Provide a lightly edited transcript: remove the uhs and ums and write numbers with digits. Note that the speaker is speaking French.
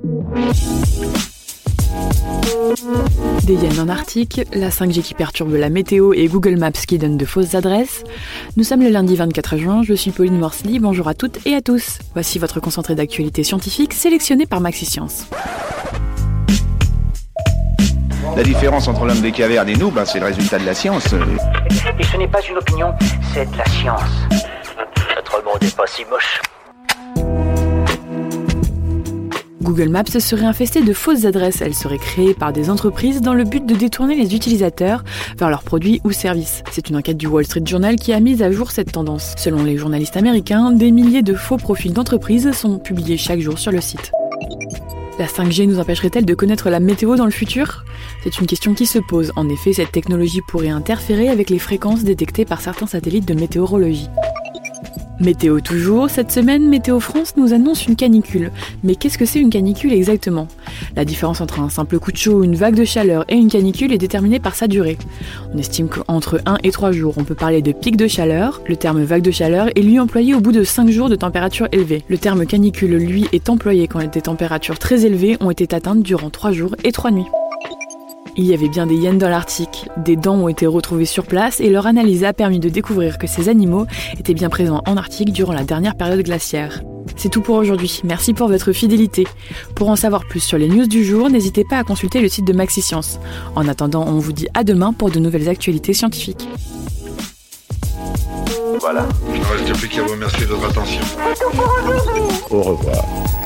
Des hyènes en Arctique, la 5G qui perturbe la météo et Google Maps qui donne de fausses adresses. Nous sommes le lundi 24 juin, je suis Pauline Morsley, bonjour à toutes et à tous. Voici votre concentré d'actualité scientifique sélectionné par MaxiScience. La différence entre l'homme des cavernes et nous, c'est le résultat de la science. Et ce n'est pas une opinion, c'est de la science. Notre monde n'est pas si moche. Google Maps serait infesté de fausses adresses. Elles seraient créées par des entreprises dans le but de détourner les utilisateurs vers leurs produits ou services. C'est une enquête du Wall Street Journal qui a mis à jour cette tendance. Selon les journalistes américains, des milliers de faux profils d'entreprises sont publiés chaque jour sur le site. La 5G nous empêcherait-elle de connaître la météo dans le futur ? C'est une question qui se pose. En effet, cette technologie pourrait interférer avec les fréquences détectées par certains satellites de météorologie. Météo toujours, cette semaine, Météo France nous annonce une canicule. Mais qu'est-ce que c'est une canicule exactement ? La différence entre un simple coup de chaud, une vague de chaleur et une canicule est déterminée par sa durée. On estime qu'entre 1 et 3 jours, on peut parler de pic de chaleur. Le terme vague de chaleur est lui employé au bout de 5 jours de température élevée. Le terme canicule, lui, est employé quand des températures très élevées ont été atteintes durant 3 jours et 3 nuits. Il y avait bien des hyènes dans l'Arctique. Des dents ont été retrouvées sur place et leur analyse a permis de découvrir que ces animaux étaient bien présents en Arctique durant la dernière période glaciaire. C'est tout pour aujourd'hui. Merci pour votre fidélité. Pour en savoir plus sur les news du jour, n'hésitez pas à consulter le site de MaxiScience. En attendant, on vous dit à demain pour de nouvelles actualités scientifiques. Voilà. Il ne reste plus qu'à vous remercier de votre attention. Au revoir.